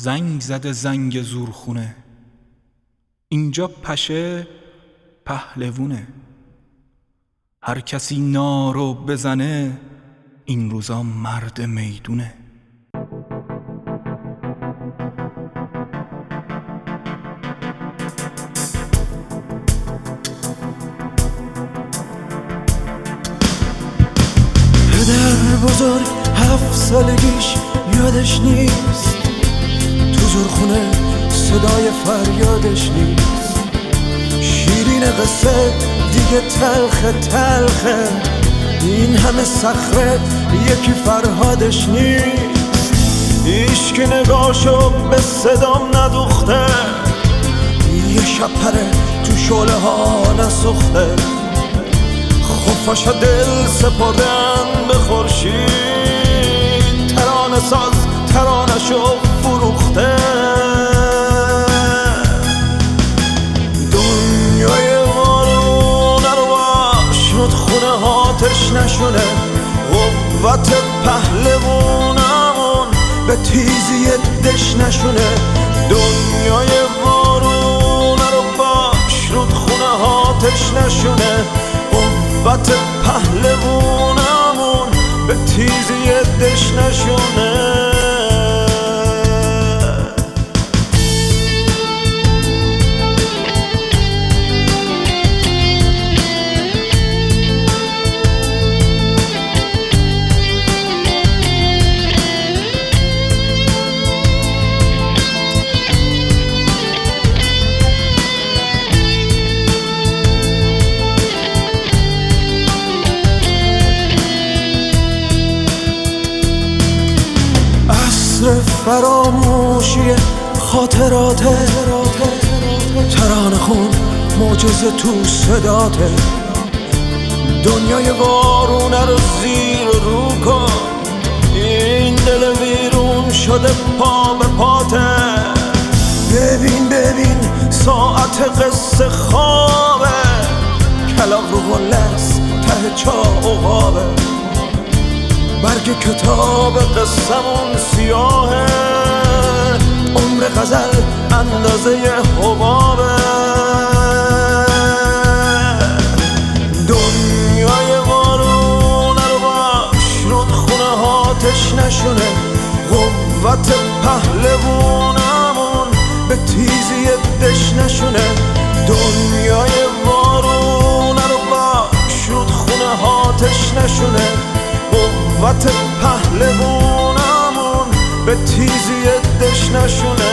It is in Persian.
زنگ زده زنگ زورخونه. اینجا پشه پهلوونه. هر کسی نارو بزنه این روزا مرد میدونه. پدر بزرگ 7 سالگیش یادش نیست، تو زورخونه صدای فریادش نیست. شیرین قصه دیگه تلخه، این همه صخره یکی فرهادش نیست. هیچ که نگاهشو به صدام ندوخته، یه شب پره تو شعله ها نسوخته. خفاشا دل سپردن به خورشید، ترانه ساز ترانه‌شو فروخته. دنیای وارونه رو باش رودخونه هاتش نشونه. قوت پهلوونمون به تیزی دش نشونه. دنیای وارونه رو باش رودخونه هاتش نشونه. قوت پهلوونمون به تیزی دش نشونه. فراموشی خاطراته، ترانه خون معجزه تو صداته. دنیای وارونه رو زیر رو کن، این دل ویرون شده پا به پاته. ببین ساعت قصه خوابه، کلاغ رو غلس ته چا عقابه. برگ کتاب قصمون سیاهه، عمر غزل اندازه حبابه. دنیای وارونه رو باش رودخونه هاتش نشونه. قوت پهلوونمون به تیزی دش نشونه. دنیای وارونه رو باش رودخونه هاتش نشونه. قوت پهلوونمون به تیزی دش نشونه.